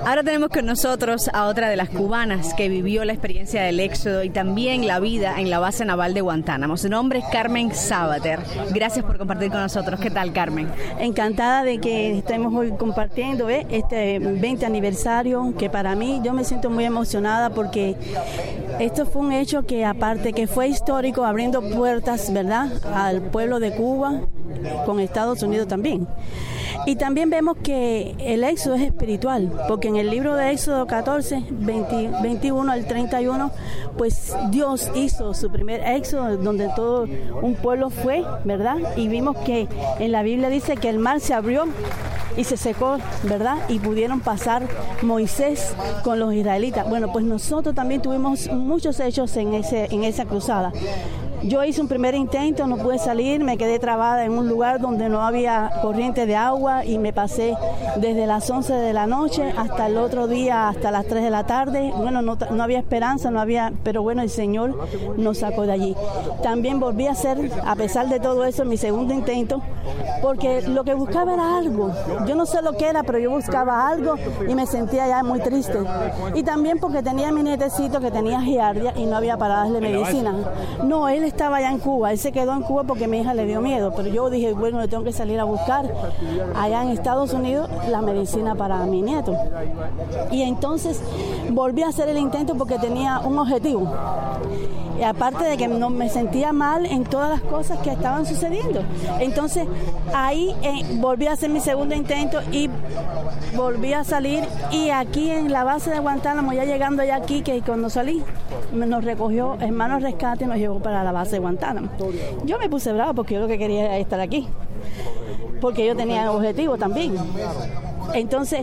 Ahora tenemos con nosotros a otra de las cubanas que vivió la experiencia del éxodo y también la vida en la base naval de Guantánamo. Su nombre es Carmen Sabater. Gracias por compartir con nosotros. ¿Qué tal, Carmen? Encantada de que estemos hoy compartiendo este 20 aniversario, que para mí yo me siento muy emocionada porque esto fue un hecho que, aparte que fue histórico, abriendo puertas, ¿verdad?, al pueblo de Cuba, con Estados Unidos también. Y también vemos que el éxodo es espiritual, porque en el libro de Éxodo 14, 21 al 31, pues Dios hizo su primer éxodo, donde todo un pueblo fue, ¿verdad? Y vimos que en la Biblia dice que el mar se abrió y se secó, ¿verdad? Y pudieron pasar Moisés con los israelitas. Bueno, pues nosotros también tuvimos muchos hechos en esa cruzada. Yo hice un primer intento, no pude salir, me quedé trabada en un lugar donde no había corriente de agua y me pasé desde las 11 de la noche hasta el otro día, hasta las 3 de la tarde. Bueno, no había esperanza, pero bueno, el Señor nos sacó de allí. También volví a hacer, a pesar de todo eso, mi segundo intento, porque lo que buscaba era algo. Yo no sé lo que era, pero yo buscaba algo y me sentía ya muy triste. Y también porque tenía a mi nietecito que tenía giardia y no había para darle medicina. No, él estaba allá en Cuba, él se quedó en Cuba porque mi hija le dio miedo, pero yo dije, bueno, le tengo que salir a buscar allá en Estados Unidos la medicina para mi nieto. Y entonces volví a hacer el intento porque tenía un objetivo. Y aparte de que no me sentía mal en todas las cosas que estaban sucediendo. Entonces ahí volví a hacer mi segundo intento y volví a salir, y aquí en la base de Guantánamo, ya llegando allá aquí, que cuando salí nos recogió Hermanos Rescate y nos llevó para la base de Guantánamo. Yo me puse brava porque yo lo que quería era estar aquí, porque yo tenía objetivo también. Entonces,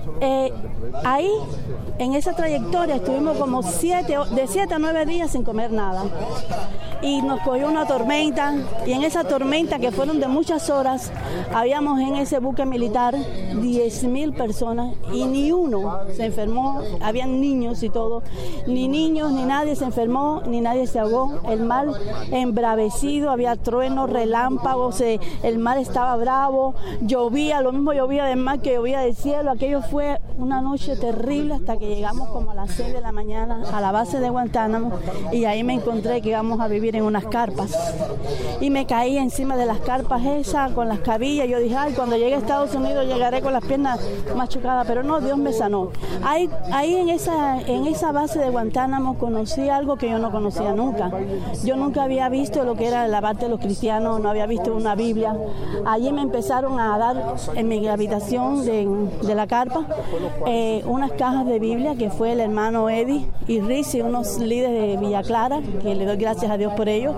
ahí, en esa trayectoria, estuvimos como de 7 a 9 días sin comer nada. Y nos cogió una tormenta, y en esa tormenta, que fueron de muchas horas, habíamos en ese buque militar 10,000 personas y ni uno se enfermó. Habían niños y todo. Ni niños, ni nadie se enfermó, ni nadie se ahogó. El mar embravecido, había truenos, relámpagos, el mar estaba bravo, llovía, lo mismo llovía del mar que llovía del cielo. Aquello fue una noche terrible hasta que llegamos como a las 6 de la mañana a la base de Guantánamo, y ahí me encontré que íbamos a vivir en unas carpas. Y me caí encima de las carpas esas, con las cabillas. Yo dije, ay, cuando llegue a Estados Unidos llegaré con las piernas machucadas, pero no, Dios me sanó. Ahí en esa base de Guantánamo conocí algo que yo no conocía nunca. Yo nunca había visto lo que era la parte de los cristianos, no había visto una Biblia. Allí me empezaron a dar en mi habitación de la carpa unas cajas de Biblia, que fue el hermano Eddie y Rizzi, unos líderes de Villa Clara, que le doy gracias a Dios por ello.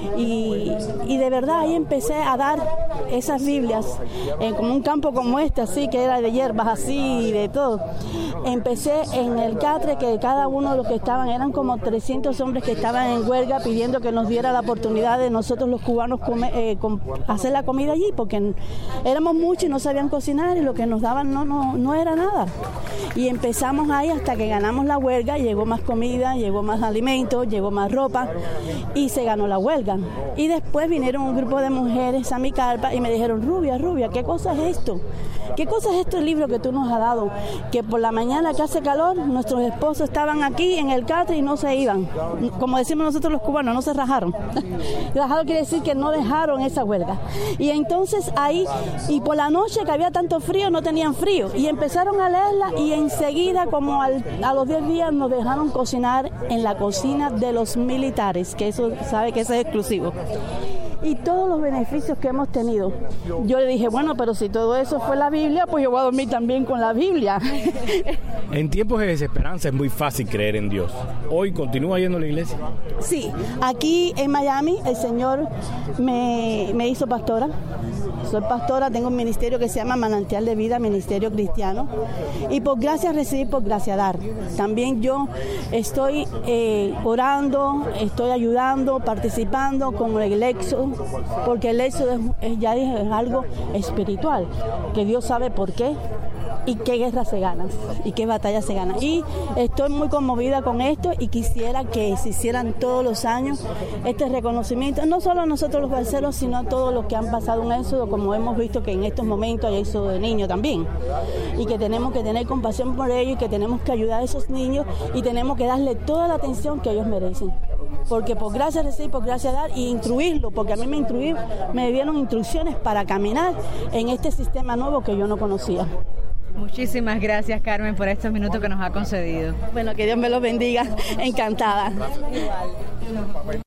Y de verdad ahí empecé a dar esas Biblias como un campo como este, así, que era de hierbas, así, y de todo. Empecé en el catre, que cada uno de los que estaban, eran como 300 hombres que estaban en huelga pidiendo que nos diera la oportunidad de nosotros los cubanos hacer la comida allí, porque éramos muchos y no sabían cocinar, y lo que nos daban no era nada. Y empezamos ahí hasta que ganamos la huelga, llegó más comida, llegó más alimentos, llegó más ropa, y se ganó la huelga. Y después vinieron un grupo de mujeres a mi carpa y me dijeron, Rubia, ¿qué cosa es esto? ¿Qué cosa es el libro que tú nos has dado? Que por la mañana que hace calor, nuestros esposos estaban aquí en el catre y no se iban. Como decimos nosotros los cubanos, no se rajaron. Rajaron quiere decir que no dejaron esa huelga. Y entonces ahí, y por la noche que había tanto frío, no tenían frío. Y empezaron a leerla, y enseguida, como a los 10 días, nos dejaron cocinar en la cocina de los militares, que eso sabe que eso es exclusivo. Y todos los beneficios que hemos tenido. Yo le dije, bueno, pero si todo eso fue la Biblia, pues yo voy a dormir también con la Biblia. En tiempos de desesperanza es muy fácil creer en Dios. ¿Hoy continúa yendo a la iglesia? Sí, aquí en Miami el Señor me hizo pastora. Soy pastora, tengo un ministerio que se llama Manantial de Vida, Ministerio Cristiano. Y por gracia recibir, por gracia dar. También yo estoy orando, estoy ayudando, participando con el éxodo, porque el éxodo es algo espiritual, que Dios sabe por qué y qué guerra se gana y qué batalla se gana. Y estoy muy conmovida con esto y quisiera que se hicieran todos los años este reconocimiento, no solo a nosotros los balseros, sino a todos los que han pasado un éxodo, como hemos visto que en estos momentos hay éxodo de niños también, y que tenemos que tener compasión por ellos y que tenemos que ayudar a esos niños y tenemos que darle toda la atención que ellos merecen. Porque por gracia recibir, por gracia dar, y instruirlo, porque a mí me dieron instrucciones para caminar en este sistema nuevo que yo no conocía. Muchísimas gracias, Carmen, por estos minutos que nos ha concedido. Bueno, que Dios me los bendiga, encantada.